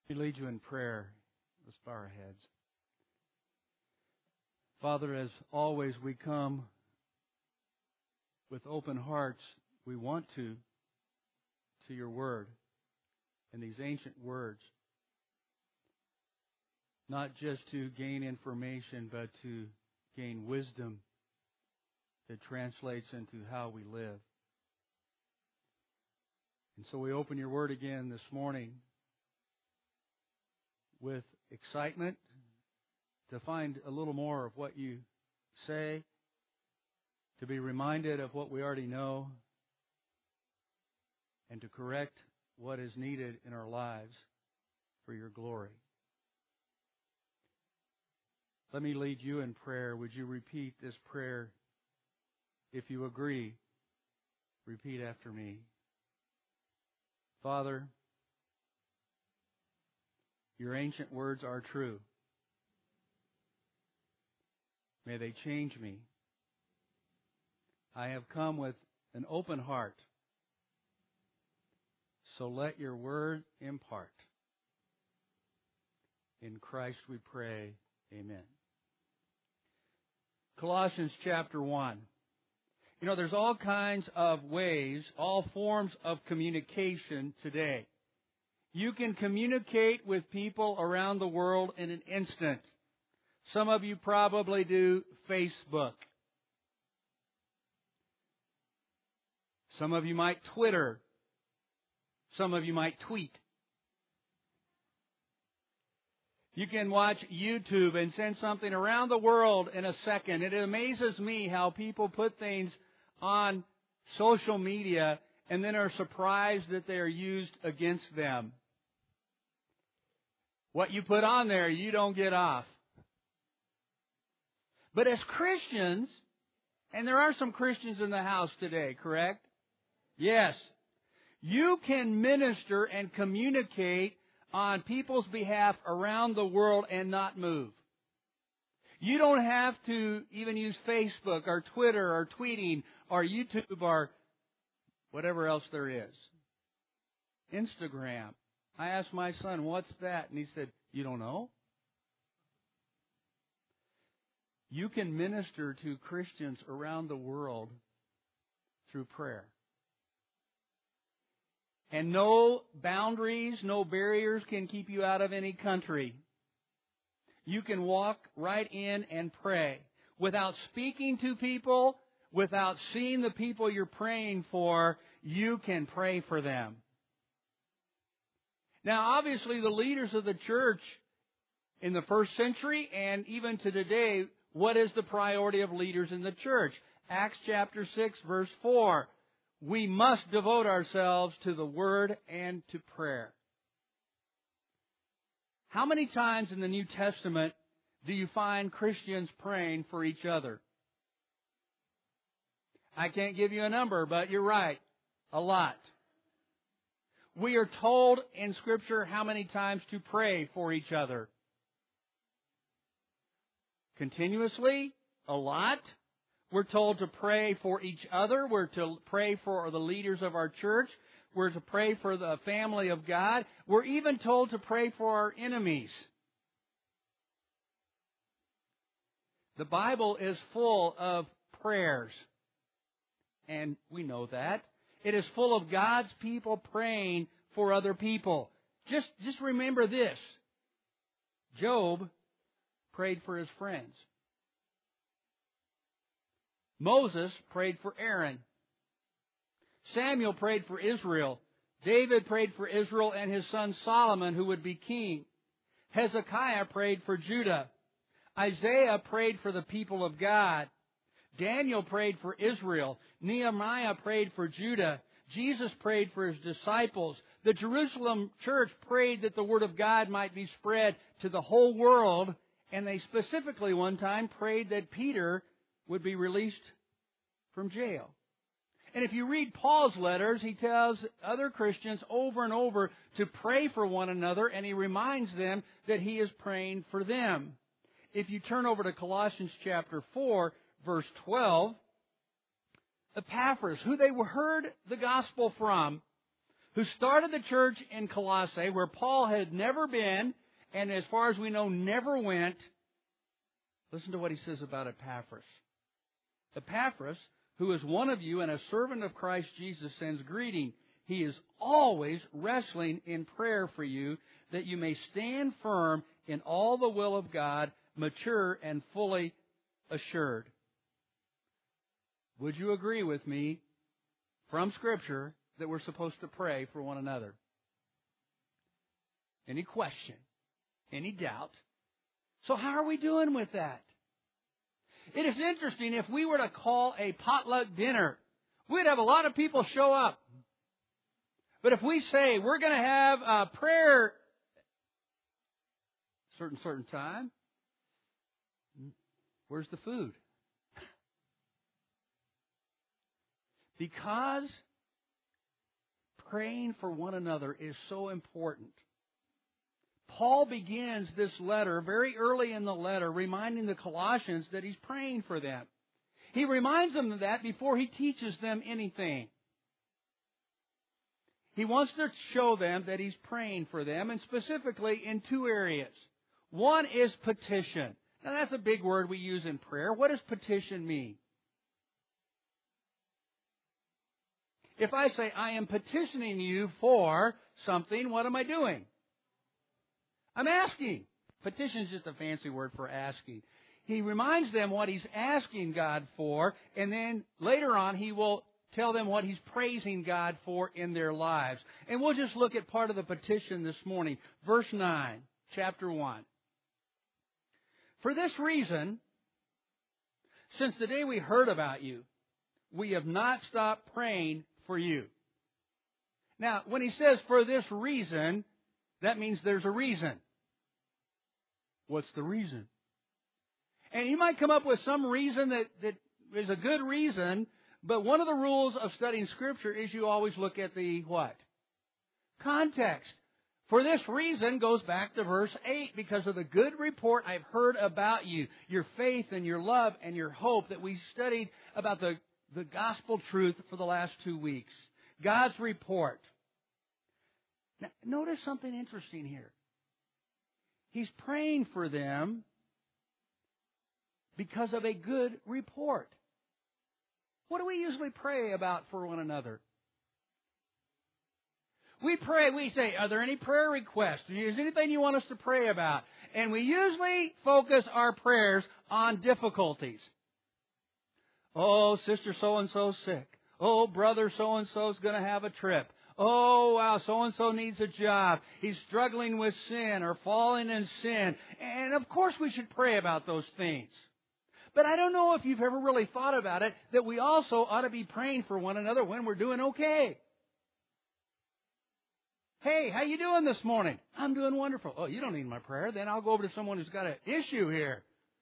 We lead you in prayer. Let's bow our heads. Father, as always, we come with open hearts. We want to your Word and these ancient words, not just to gain information, but to gain wisdom that translates into how we live. And so we open your Word again this morning with excitement to find a little more of what you say, to be reminded of what we already know, and to correct what is needed in our lives for your glory. Let me lead you in prayer. Would you repeat this prayer? If you agree, repeat after me. Father, your ancient words are true. May they change me. I have come with an open heart. So let your word impart. In Christ we pray. Amen. Colossians chapter 1. You know, there's all kinds of ways, all forms of communication today. You can communicate with people around the world in an instant. Some of you probably do Facebook. Some of you might Twitter. Some of you might tweet. You can watch YouTube and send something around the world in a second. It amazes me how people put things on social media and then are surprised that they are used against them. What you put on there, you don't get off. But as Christians, and there are some Christians in the house today, correct? Yes. You can minister and communicate on people's behalf around the world and not move. You don't have to even use Facebook or Twitter or tweeting or YouTube or whatever else there is. Instagram. I asked my son, what's that? And he said, you don't know? You can minister to Christians around the world through prayer. And no boundaries, no barriers can keep you out of any country. You can walk right in and pray. Without speaking to people, without seeing the people you're praying for, you can pray for them. Now, obviously, the leaders of the church in the first century and even to today, what is the priority of leaders in the church? Acts chapter 6, verse 4. We must devote ourselves to the Word and to prayer. How many times in the New Testament do you find Christians praying for each other? I can't give you a number, but you're right. A lot. We are told in Scripture how many times to pray for each other. Continuously? A lot. We're told to pray for each other. We're to pray for the leaders of our church. We're to pray for the family of God. We're even told to pray for our enemies. The Bible is full of prayers. And we know that. It is full of God's people praying for other people. Just remember this. Job prayed for his friends. Moses prayed for Aaron. Samuel prayed for Israel. David prayed for Israel and his son Solomon, who would be king. Hezekiah prayed for Judah. Isaiah prayed for the people of God. Daniel prayed for Israel. Nehemiah prayed for Judah. Jesus prayed for his disciples. The Jerusalem church prayed that the word of God might be spread to the whole world. And they specifically one time prayed that Peter would be released from jail. And if you read Paul's letters, he tells other Christians over and over to pray for one another, and he reminds them that he is praying for them. If you turn over to Colossians chapter 4, verse 12, Epaphras, who they heard the gospel from, who started the church in Colossae, where Paul had never been, and as far as we know, never went. Listen to what he says about Epaphras. Epaphras, who is one of you and a servant of Christ Jesus, sends greeting. He is always wrestling in prayer for you, that you may stand firm in all the will of God, mature and fully assured. Would you agree with me from Scripture that we're supposed to pray for one another? Any question? Any doubt? So how are we doing with that? It is interesting, if we were to call a potluck dinner, we'd have a lot of people show up. But if we say we're going to have a prayer certain time, where's the food? Because praying for one another is so important. Paul begins this letter very early in the letter reminding the Colossians that he's praying for them. He reminds them of that before he teaches them anything. He wants to show them that he's praying for them, and specifically in two areas. One is petition. Now that's a big word we use in prayer. What does petition mean? If I say, I am petitioning you for something, what am I doing? I'm asking. Petition is just a fancy word for asking. He reminds them what he's asking God for, and then later on he will tell them what he's praising God for in their lives. And we'll just look at part of the petition this morning. Verse 9, chapter 1. For this reason, since the day we heard about you, we have not stopped praying for you. Now, when he says for this reason, that means there's a reason. What's the reason? And you might come up with some reason that is a good reason, but one of the rules of studying Scripture is you always look at the what? Context. For this reason goes back to verse 8, because of the good report I've heard about you, your faith and your love and your hope that we studied about the gospel truth for the last 2 weeks. God's report. Now, notice something interesting here. He's praying for them because of a good report. What do we usually pray about for one another? We pray, we say, are there any prayer requests? Is there anything you want us to pray about? And we usually focus our prayers on difficulties. Oh, sister so-and-so's sick. Oh, brother so-and-so's going to have a trip. Oh, wow, so-and-so needs a job. He's struggling with sin or falling in sin. And of course we should pray about those things. But I don't know if you've ever really thought about it, that we also ought to be praying for one another when we're doing okay. Hey, how you doing this morning? I'm doing wonderful. Oh, you don't need my prayer. Then I'll go over to someone who's got an issue here.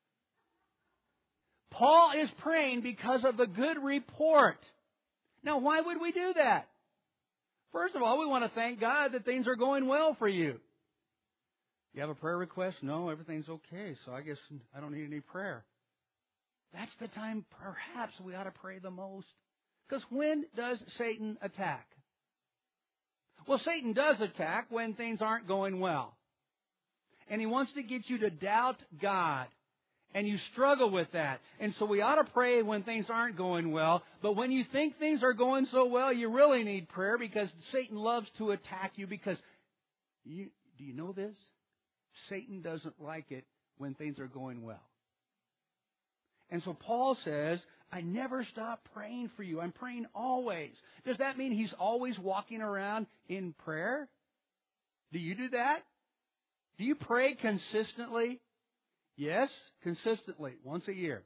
Paul is praying because of the good report. Now, why would we do that? First of all, we want to thank God that things are going well for you. You have a prayer request? No, everything's okay, so I guess I don't need any prayer. That's the time perhaps we ought to pray the most. Because when does Satan attack? Well, Satan does attack when things aren't going well. And he wants to get you to doubt God. And you struggle with that. And so we ought to pray when things aren't going well. But when you think things are going so well, you really need prayer, because Satan loves to attack you. Because, do you know this? Satan doesn't like it when things are going well. And so Paul says, I never stop praying for you. I'm praying always. Does that mean he's always walking around in prayer? Do you do that? Do you pray consistently? Yes, consistently, once a year.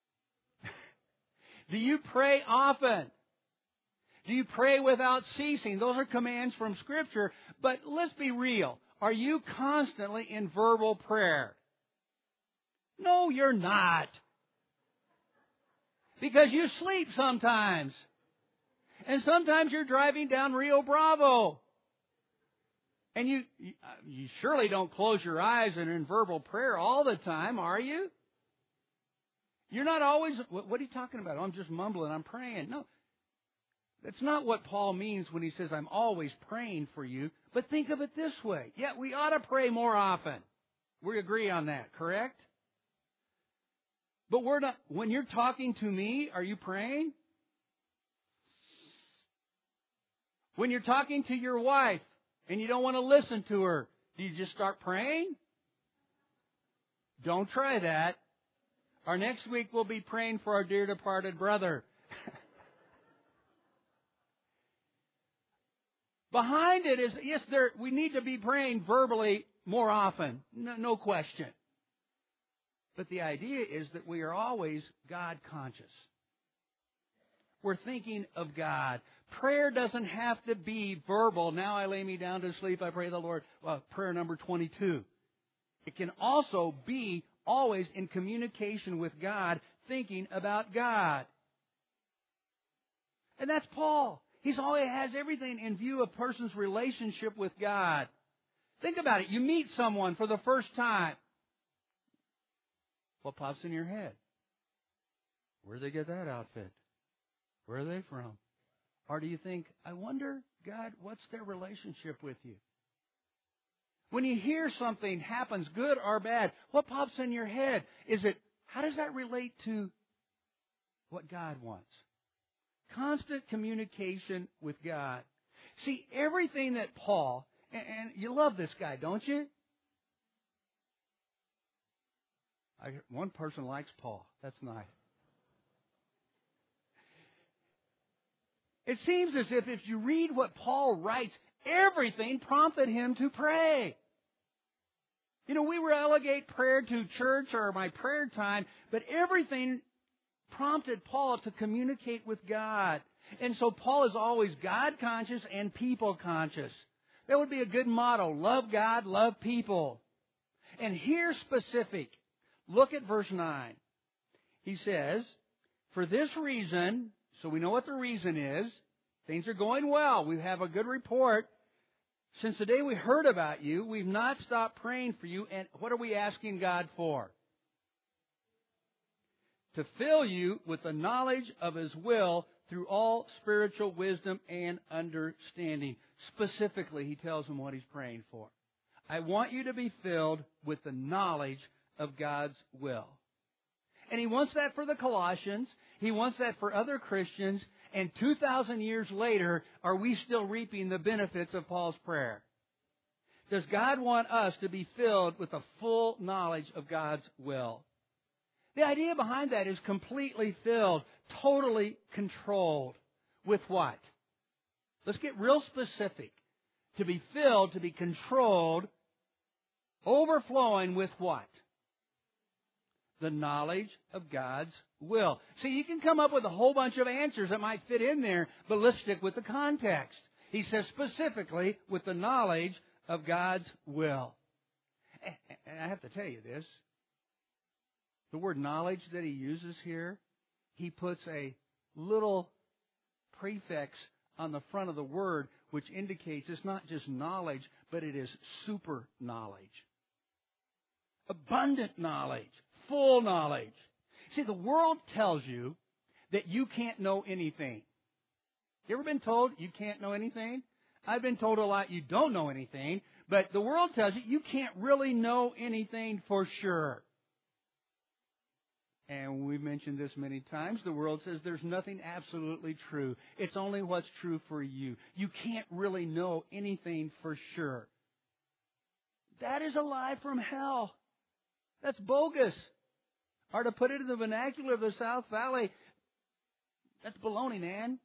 Do you pray often? Do you pray without ceasing? Those are commands from Scripture. But let's be real. Are you constantly in verbal prayer? No, you're not. Because you sleep sometimes. And sometimes you're driving down Rio Bravo. And you surely don't close your eyes and in verbal prayer all the time, are you? You're not always, what are you talking about? Oh, I'm just mumbling, I'm praying. No. That's not what Paul means when he says, I'm always praying for you. But think of it this way. Yeah, we ought to pray more often. We agree on that, correct? But we're not, when you're talking to me, are you praying? When you're talking to your wife and you don't want to listen to her, do you just start praying? Don't try that. Our next week we'll be praying for our dear departed brother. Behind it is, yes, we need to be praying verbally more often. No question. But the idea is that we are always God conscious. We're thinking of God. Prayer doesn't have to be verbal. Now I lay me down to sleep, I pray the Lord. Well, prayer number 22. It can also be always in communication with God, thinking about God. And that's Paul. He always has everything in view of a person's relationship with God. Think about it. You meet someone for the first time. What pops in your head? Where'd they get that outfit? Where are they from? Or do you think, I wonder, God, what's their relationship with you? When you hear something happens, good or bad, what pops in your head? Is it, how does that relate to what God wants? Constant communication with God. See, everything that Paul, and you love this guy, don't you? One person likes Paul. That's nice. It seems as if you read what Paul writes, everything prompted him to pray. You know, we relegate prayer to church or my prayer time, but everything prompted Paul to communicate with God. And so Paul is always God conscious and people conscious. That would be a good motto. Love God, love people. And here specific. Look at verse 9. He says, for this reason, so we know what the reason is. Things are going well. We have a good report. Since the day we heard about you, we've not stopped praying for you. And what are we asking God for? To fill you with the knowledge of His will through all spiritual wisdom and understanding. Specifically, he tells them what he's praying for. I want you to be filled with the knowledge of God's will. And he wants that for the Colossians. He wants that for other Christians. And 2,000 years later, are we still reaping the benefits of Paul's prayer? Does God want us to be filled with the full knowledge of God's will? The idea behind that is completely filled, totally controlled. With what? Let's get real specific. To be filled, to be controlled, overflowing with what? The knowledge of God's will. See, you can come up with a whole bunch of answers that might fit in there, but let's stick with the context. He says specifically with the knowledge of God's will. And I have to tell you this. The word knowledge that he uses here, he puts a little prefix on the front of the word, which indicates it's not just knowledge, but it is super knowledge. Abundant knowledge. Full knowledge. See, the world tells you that you can't know anything. You ever been told you can't know anything? I've been told a lot you don't know anything, but the world tells you you can't really know anything for sure. And we've mentioned this many times. The world says there's nothing absolutely true. It's only what's true for you. You can't really know anything for sure. That is a lie from hell. That's bogus. Or to put it in the vernacular of the South Valley, that's baloney, man.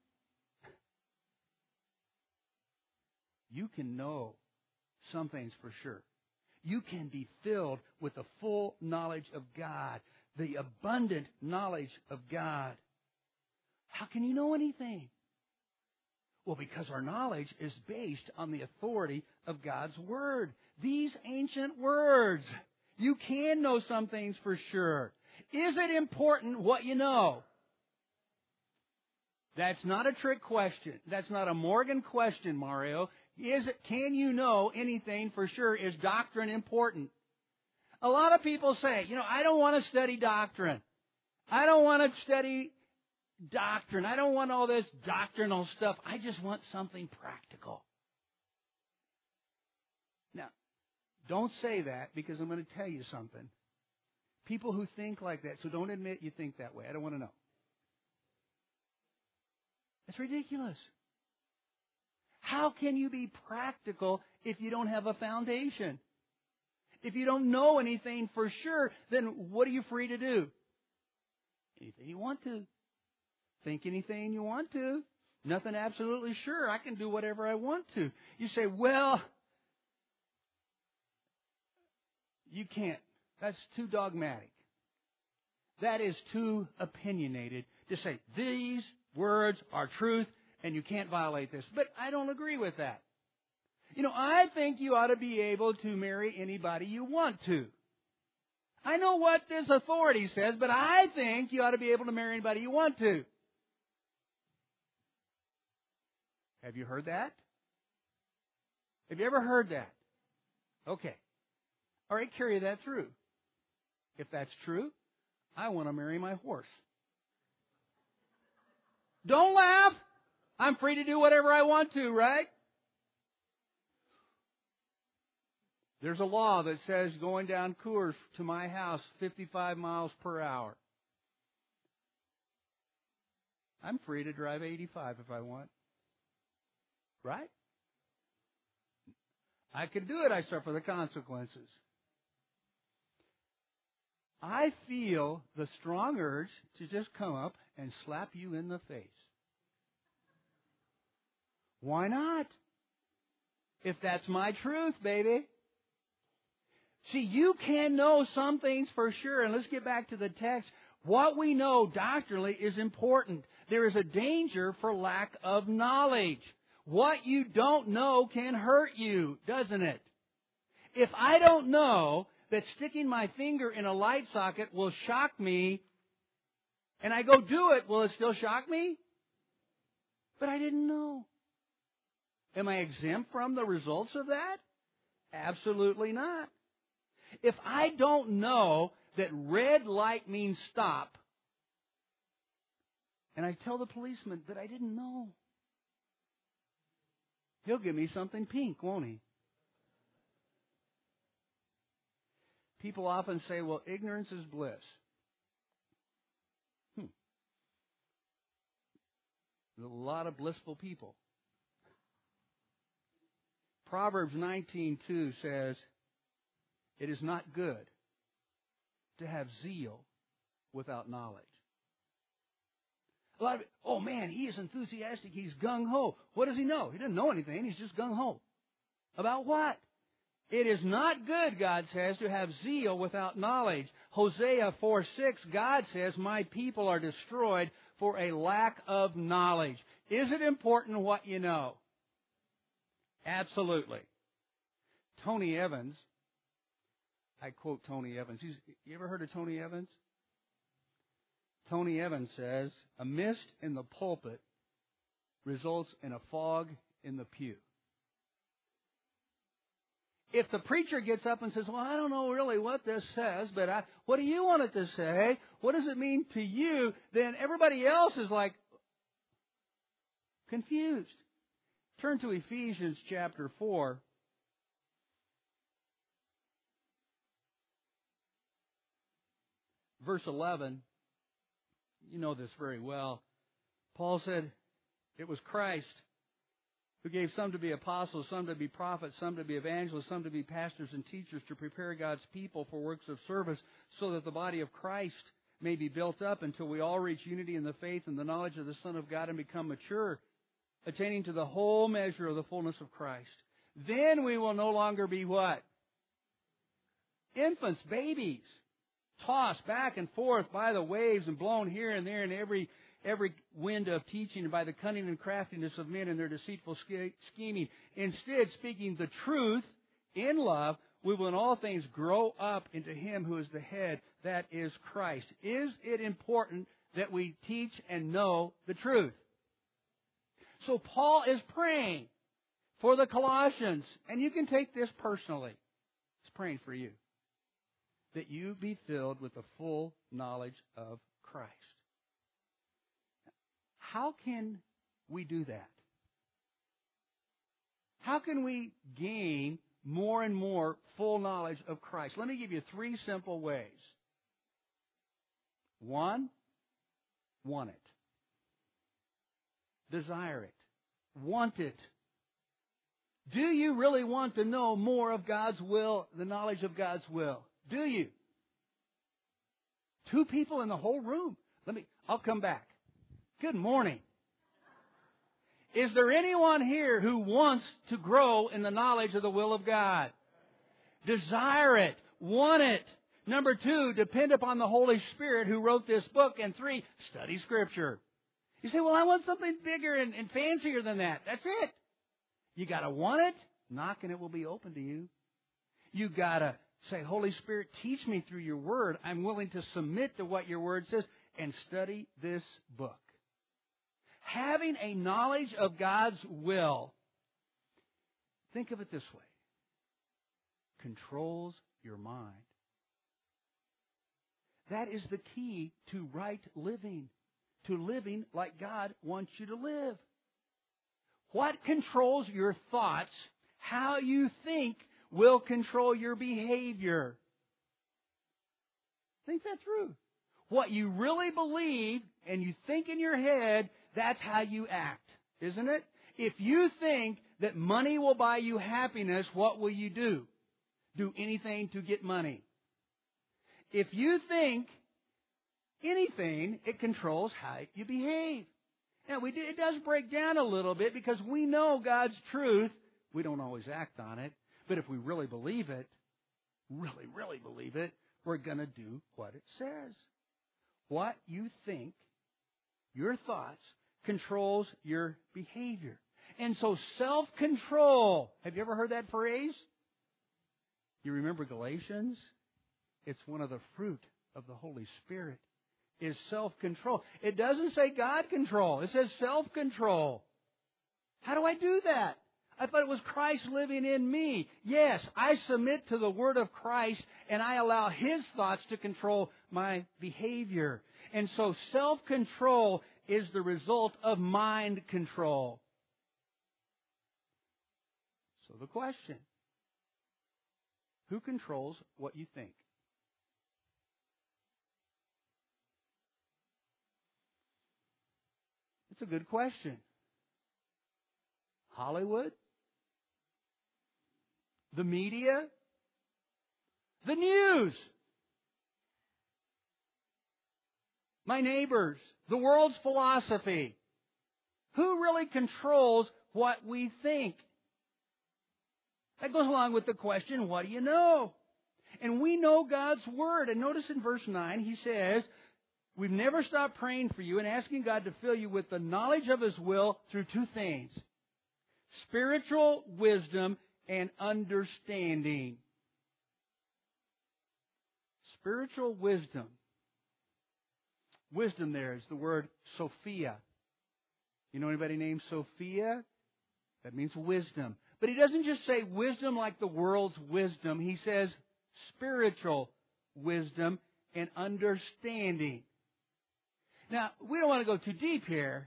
You can know some things for sure. You can be filled with the full knowledge of God, the abundant knowledge of God. How can you know anything? Well, because our knowledge is based on the authority of God's Word. These ancient words. You can know some things for sure. Is it important what you know? That's not a trick question. That's not a Morgan question, Mario. Can you know anything for sure? Is doctrine important? A lot of people say, I don't want to study doctrine. I don't want to study doctrine. I don't want all this doctrinal stuff. I just want something practical. Now, don't say that, because I'm going to tell you something. People who think like that, so don't admit you think that way. I don't want to know. It's ridiculous. How can you be practical if you don't have a foundation? If you don't know anything for sure, then what are you free to do? Anything you want to. Think anything you want to. Nothing absolutely sure. I can do whatever I want to. You say, well, you can't. That's too dogmatic. That is too opinionated to say, these words are truth and you can't violate this. But I don't agree with that. I think you ought to be able to marry anybody you want to. I know what this authority says, but I think you ought to be able to marry anybody you want to. Have you heard that? Have you ever heard that? Okay. All right, carry that through. If that's true, I want to marry my horse. Don't laugh. I'm free to do whatever I want to, right? There's a law that says going down Coors to my house 55 miles per hour. I'm free to drive 85 if I want. Right? I could do it. I suffer the consequences. I feel the strong urge to just come up and slap you in the face. Why not? If that's my truth, baby. See, you can know some things for sure, and let's get back to the text. What we know doctrinally is important. There is a danger for lack of knowledge. What you don't know can hurt you, doesn't it? If I don't know that sticking my finger in a light socket will shock me, and I go do it, will it still shock me? But I didn't know. Am I exempt from the results of that? Absolutely not. If I don't know that red light means stop, and I tell the policeman that I didn't know, he'll give me something pink, won't he? People often say, well, ignorance is bliss. There's a lot of blissful people. Proverbs 19:2 says, it is not good to have zeal without knowledge. A lot of it, oh man, he is enthusiastic, he's gung-ho. What does he know? He doesn't know anything, he's just gung-ho. About what? It is not good, God says, to have zeal without knowledge. Hosea 4:6, God says, my people are destroyed for a lack of knowledge. Is it important what you know? Absolutely. Tony Evans, I quote Tony Evans. You ever heard of Tony Evans? Tony Evans says, a mist in the pulpit results in a fog in the pew. If the preacher gets up and says, well, I don't know really what this says, but what do you want it to say? What does it mean to you? Then everybody else is like confused. Turn to Ephesians chapter 4. Verse 11. You know this very well. Paul said, it was Christ who gave some to be apostles, some to be prophets, some to be evangelists, some to be pastors and teachers to prepare God's people for works of service so that the body of Christ may be built up until we all reach unity in the faith and the knowledge of the Son of God and become mature, attaining to the whole measure of the fullness of Christ. Then we will no longer be what? Infants, babies, tossed back and forth by the waves and blown here and there in every wind of teaching and by the cunning and craftiness of men and their deceitful scheming. Instead, speaking the truth in love, we will in all things grow up into Him who is the head, that is Christ. Is it important that we teach and know the truth? So Paul is praying for the Colossians, and you can take this personally. He's praying for you, that you be filled with the full knowledge of Christ. how can we do that? How can we gain more and more full knowledge of Christ? Let me give you 3 simple ways. 1, want it. Desire it. Want it. Do you really want to know more of God's will, the knowledge of God's will? Do you? 2 people in the whole room. I'll come back. Good morning. Is there anyone here who wants to grow in the knowledge of the will of God? Desire it. Want it. Number 2, depend upon the Holy Spirit who wrote this book. And 3, study Scripture. You say, well, I want something bigger and fancier than that. That's it. You got to want it. Knock and it will be open to you. You got to say, Holy Spirit, teach me through your word. I'm willing to submit to what your word says and study this book. Having a knowledge of God's will, think of it this way, controls your mind. That is the key to right living, to living like God wants you to live. What controls your thoughts, how you think, will control your behavior. Think that through. What you really believe and you think in your head, that's how you act, isn't it? If you think that money will buy you happiness, what will you do? Do anything to get money. If you think anything, it controls how you behave. Now, it does break down a little bit because we know God's truth. We don't always act on it. But if we really believe it, really, really believe it, we're going to do what it says. What you think, your thoughts, controls your behavior. And so self-control, have you ever heard that phrase? You remember Galatians? It's one of the fruit of the Holy Spirit, is self-control. It doesn't say God control. It says self-control. How do I do that? I thought it was Christ living in me. Yes, I submit to the Word of Christ and I allow His thoughts to control my behavior. And so self-control is the result of mind control. So the question, who controls what you think? It's a good question. Hollywood? The media? The news? My neighbors? The world's philosophy? Who really controls what we think? That goes along with the question, what do you know? And we know God's Word. And notice in verse 9, he says, we've never stopped praying for you and asking God to fill you with the knowledge of His will through 2 things. Spiritual wisdom and understanding. Spiritual wisdom. Wisdom there is the word Sophia. You know anybody named Sophia? That means wisdom. But he doesn't just say wisdom like the world's wisdom. He says spiritual wisdom and understanding. Now, we don't want to go too deep here,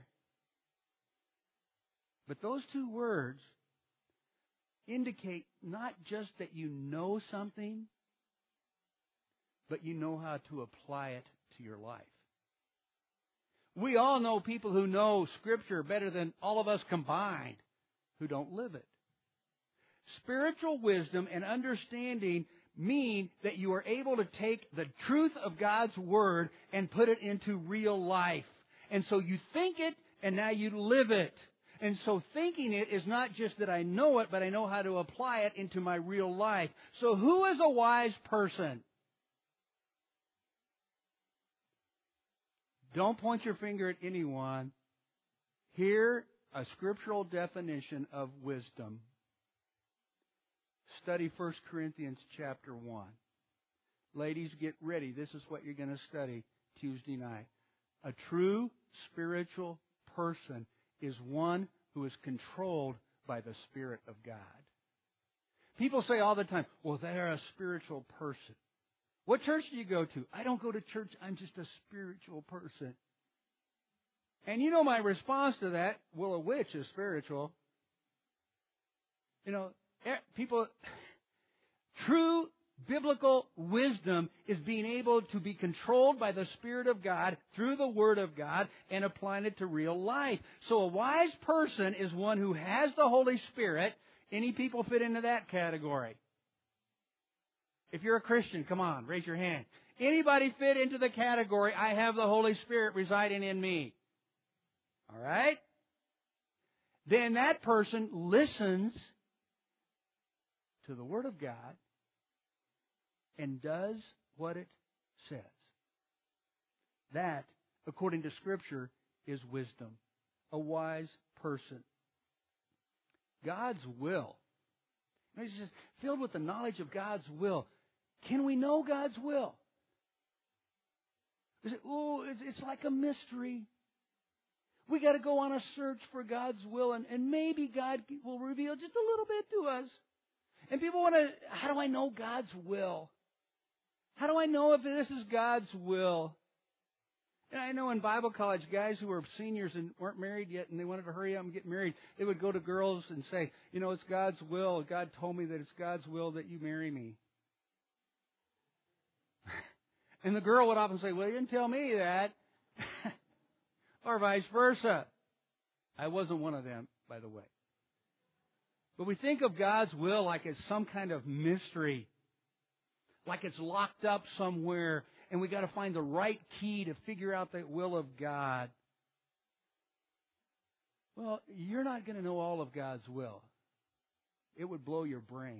but those 2 words indicate not just that you know something, but you know how to apply it to your life. We all know people who know Scripture better than all of us combined who don't live it. Spiritual wisdom and understanding mean that you are able to take the truth of God's Word and put it into real life. And so you think it, and now you live it. And so thinking it is not just that I know it, but I know how to apply it into my real life. So who is a wise person? Don't point your finger at anyone. Hear a scriptural definition of wisdom. Study 1 Corinthians chapter 1. Ladies, get ready. This is what you're going to study Tuesday night. A true spiritual person is one who is controlled by the Spirit of God. People say all the time, well, they're a spiritual person. What church do you go to? I don't go to church. I'm just a spiritual person. And you know my response to that, well, a witch is spiritual. You know, people, true biblical wisdom is being able to be controlled by the Spirit of God through the Word of God and applying it to real life. So a wise person is one who has the Holy Spirit. Any people fit into that category? If you're a Christian, come on, raise your hand. Anybody fit into the category, I have the Holy Spirit residing in me? All right? Then that person listens to the Word of God and does what it says. That, according to Scripture, is wisdom. A wise person. God's will. He's just filled with the knowledge of God's will. Can we know God's will? It's like a mystery. We got to go on a search for God's will, and maybe God will reveal just a little bit to us. And people want to, how do I know God's will? How do I know if this is God's will? And I know in Bible college, guys who were seniors and weren't married yet, and they wanted to hurry up and get married, they would go to girls and say, you know, it's God's will. God told me that it's God's will that you marry me. And the girl would often say, well, you didn't tell me that. Or vice versa. I wasn't one of them, by the way. But we think of God's will like it's some kind of mystery. Like it's locked up somewhere, and we got to find the right key to figure out the will of God. Well, you're not going to know all of God's will. It would blow your brain.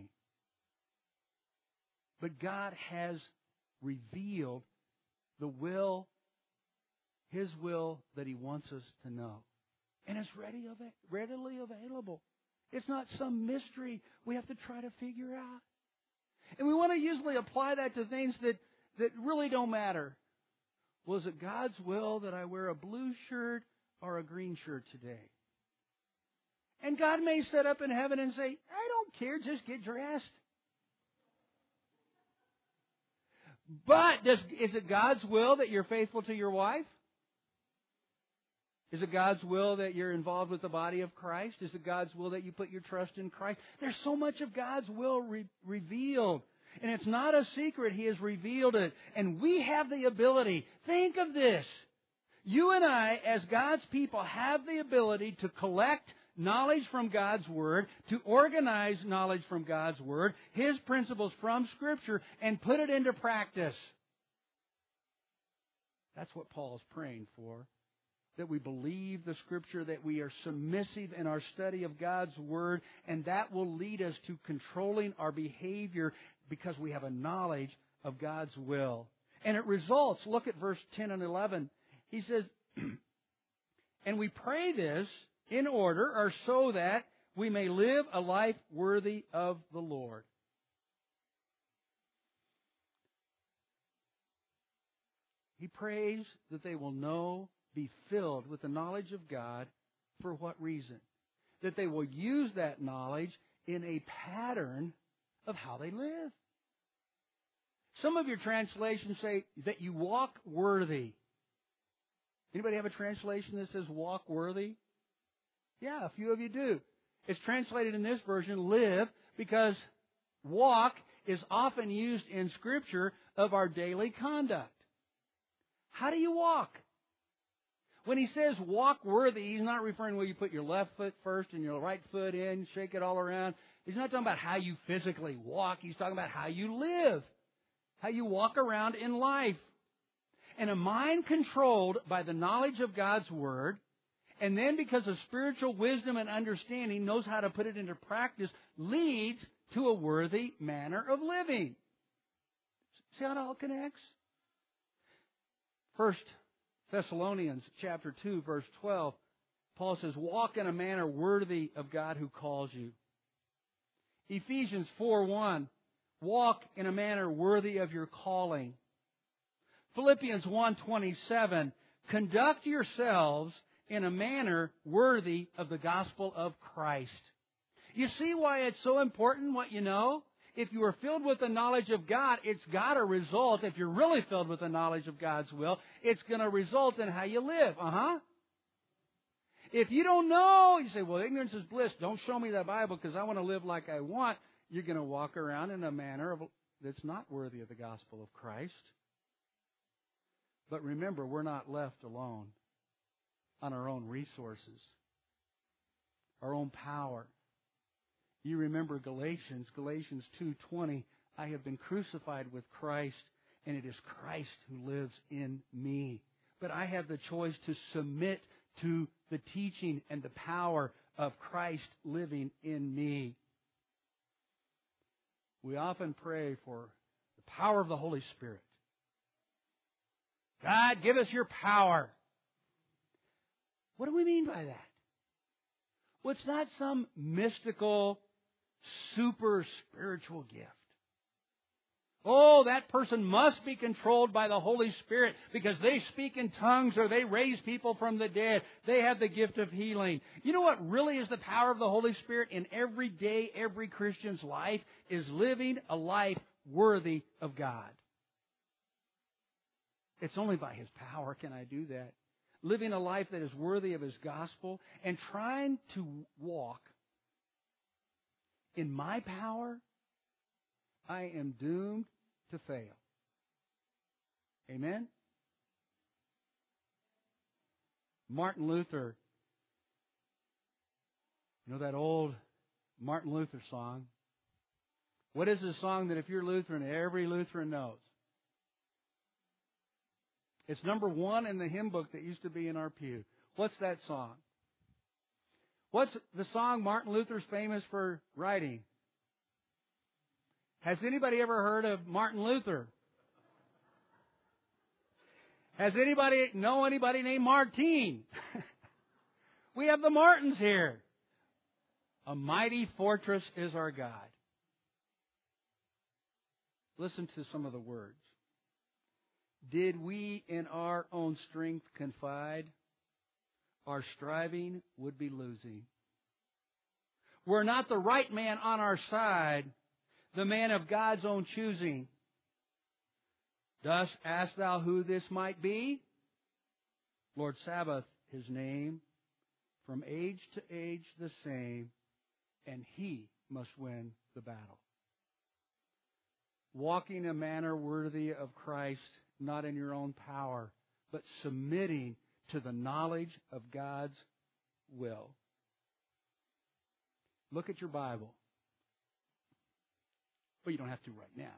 But God has revealed the will, His will that He wants us to know. And it's readily available. It's not some mystery we have to try to figure out. And we want to usually apply that to things that really don't matter. Well, is it God's will that I wear a blue shirt or a green shirt today? And God may sit up in heaven and say, I don't care, just get dressed. But is it God's will that you're faithful to your wife? Is it God's will that you're involved with the body of Christ? Is it God's will that you put your trust in Christ? There's so much of God's will revealed. And it's not a secret. He has revealed it. And we have the ability. Think of this. You and I, as God's people, have the ability to collect knowledge from God's Word, to organize knowledge from God's Word, His principles from Scripture, and put it into practice. That's what Paul is praying for. That we believe the Scripture, that we are submissive in our study of God's Word, and that will lead us to controlling our behavior because we have a knowledge of God's will. And it results, look at verse 10 and 11. He says, and we pray this in order, or so that we may live a life worthy of the Lord. He prays that they will know, be filled with the knowledge of God. For what reason? That they will use that knowledge in a pattern of how they live. Some of your translations say that you walk worthy. Anybody have a translation that says walk worthy? Yeah, a few of you do. It's translated in this version, live, because walk is often used in Scripture of our daily conduct. How do you walk? When he says walk worthy, he's not referring to where you put your left foot first and your right foot in, shake it all around. He's not talking about how you physically walk. He's talking about how you live, how you walk around in life. And a mind controlled by the knowledge of God's Word, and then because of spiritual wisdom and understanding, knows how to put it into practice, leads to a worthy manner of living. See how it all connects? 1 Thessalonians chapter 2, verse 12, Paul says, walk in a manner worthy of God who calls you. Ephesians 4:1, walk in a manner worthy of your calling. Philippians 1:27, conduct yourselves in a manner worthy of the gospel of Christ. You see why it's so important what you know? If you are filled with the knowledge of God, it's got to result, if you're really filled with the knowledge of God's will, it's going to result in how you live. If you don't know, you say, well, ignorance is bliss. Don't show me that Bible because I want to live like I want. You're going to walk around in a manner that's not worthy of the gospel of Christ. But remember, we're not left alone on our own resources, our own power. You remember Galatians 2:20, I have been crucified with Christ, and it is Christ who lives in me. But I have the choice to submit to the teaching and the power of Christ living in me. We often pray for the power of the Holy Spirit. God, give us your power. What do we mean by that? Well, it's not some mystical, super spiritual gift. Oh, that person must be controlled by the Holy Spirit because they speak in tongues or they raise people from the dead. They have the gift of healing. You know what really is the power of the Holy Spirit in every day, every Christian's life is living a life worthy of God. It's only by His power can I do that. Living a life that is worthy of His gospel and trying to walk in my power, I am doomed to fail. Amen? Martin Luther, you know that old Martin Luther song? What is the song that if you're Lutheran, every Lutheran knows? It's number 1 in the hymn book that used to be in our pew. What's that song? What's the song Martin Luther's famous for writing? Has anybody ever heard of Martin Luther? Has anybody know anybody named Martine? We have the Martins here. A mighty fortress is our God. Listen to some of the words. Did we in our own strength confide, our striving would be losing. Were not the right man on our side, the man of God's own choosing. Thus ask thou who this might be? Lord Sabaoth, His name, from age to age the same, and He must win the battle. Walking in a manner worthy of Christ, not in your own power, but submitting to the knowledge of God's will. Look at your Bible. Well, you don't have to right now.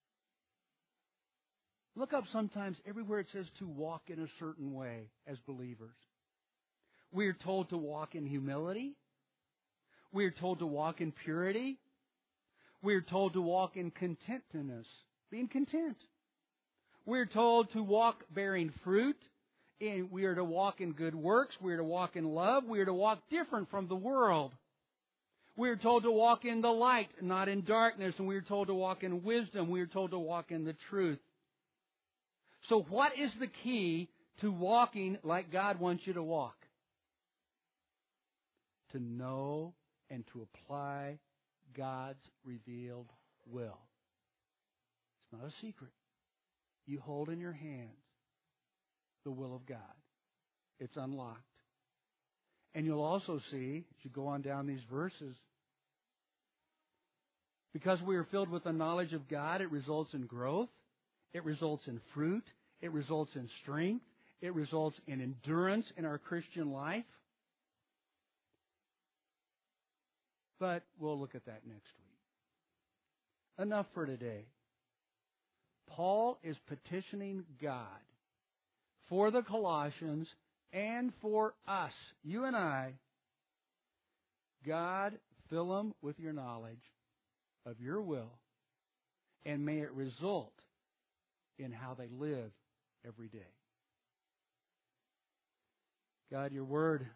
Look up sometimes everywhere it says to walk in a certain way as believers. We are told to walk in humility. We are told to walk in purity. We are told to walk in contentedness, being content. We are told to walk bearing fruit. And we are to walk in good works. We are to walk in love. We are to walk different from the world. We are told to walk in the light, not in darkness. And we are told to walk in wisdom. We are told to walk in the truth. So what is the key to walking like God wants you to walk? To know and to apply God's revealed will. It's not a secret. You hold in your hands the will of God. It's unlocked. And you'll also see, as you go on down these verses, because we are filled with the knowledge of God, it results in growth. It results in fruit. It results in strength. It results in endurance in our Christian life. But we'll look at that next week. Enough for today. Paul is petitioning God for the Colossians and for us, you and I. God, fill them with your knowledge of your will, and may it result in how they live every day. God, your word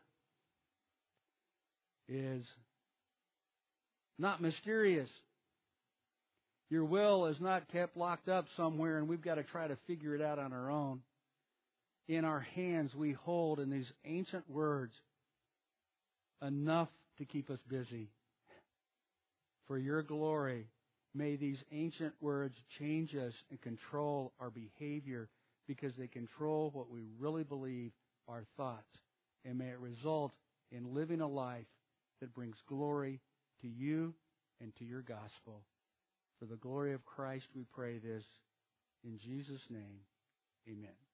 is not mysterious. Your will is not kept locked up somewhere and we've got to try to figure it out on our own. In our hands we hold in these ancient words enough to keep us busy. For your glory, may these ancient words change us and control our behavior because they control what we really believe, our thoughts. And may it result in living a life that brings glory to you and to your gospel. For the glory of Christ we pray this in Jesus' name. Amen.